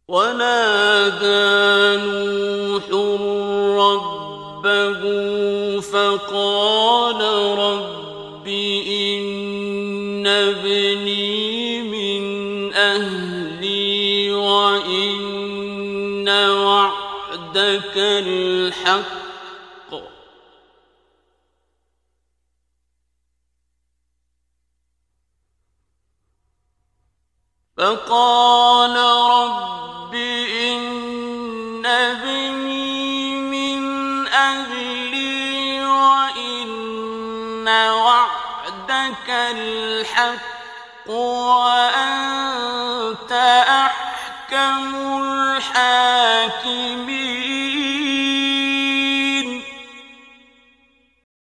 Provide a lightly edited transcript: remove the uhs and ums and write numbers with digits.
ونادى نوح ربه فقال رب إن ابني من أهلي وإن وعدك الحق فقال رب إن ابني من أهلي وإن وعدك الحق وأنت أحكم الحاكمين